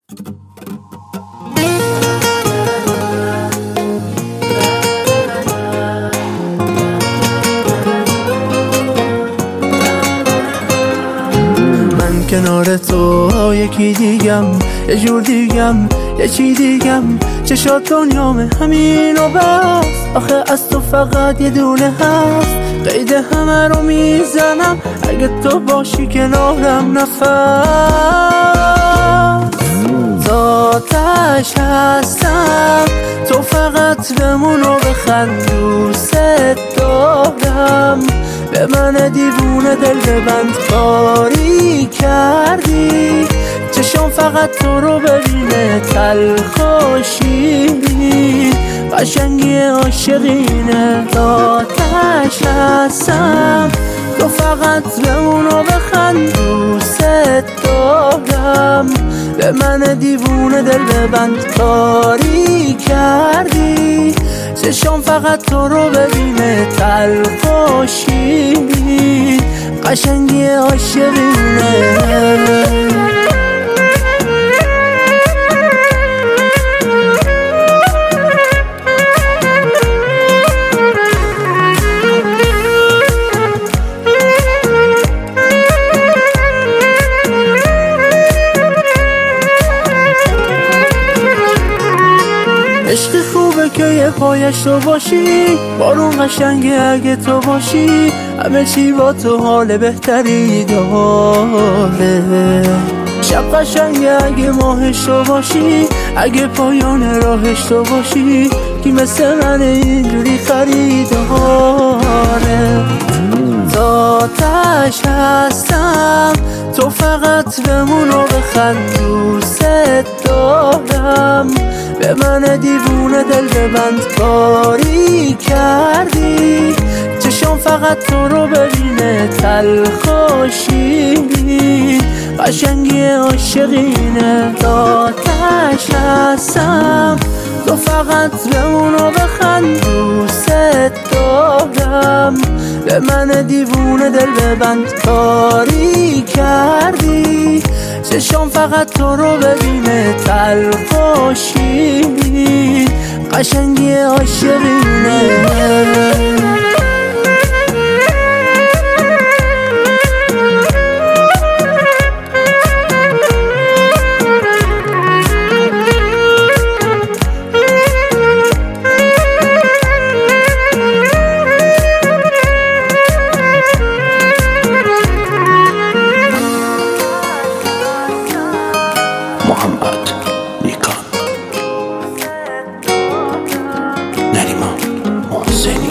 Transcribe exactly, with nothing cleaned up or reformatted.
کنار تو یکی دیگم، یه جور دیگم، یه چی دیگم، چشات دنیامه همین و بس. آخه از تو فقط یه دونه هست، قید همه رو میزنم اگه تو باشی کنارم. نفس آتش هستم، تو فقط بمون و بخند، دوست دارم. به من دیوونه دل ببند، کاری کردی چشم فقط تو رو ببینه، تلخ و شیرین قشنگی عاشقینه. آتش هستم، تو فقط بمون و بخند، دوست دارم. به من دیوونه دل ببند، کاری کردی چشم فقط تو رو ببینه، تلخ و شیرین قشنگی عاشقینه. عشق خوبه که یه پایش تو باشی، بارون قشنگه اگه تو باشی، همه چی با تو حال بهتری داره. شب قشنگه اگه ماهش تو باشی، اگه پایان راهش تو باشی، کی مثل من اینجوری خریداره. آتش هستم، تو فقط بمون و بخند، دوست دارم. به من دیوونه دل ببند، کاری کردی چشم فقط تو رو ببینه، تلخ و شیرین قشنگی عاشقینه. آتش هستم، تو فقط بمون و بخند، دوست دارم. به من دیوونه دل ببند، کاری کردی چشم فقط تو رو ببینه، تلخ و شیرین قشنگی عاشقینه. محمد نیکان، نریمان محسنی.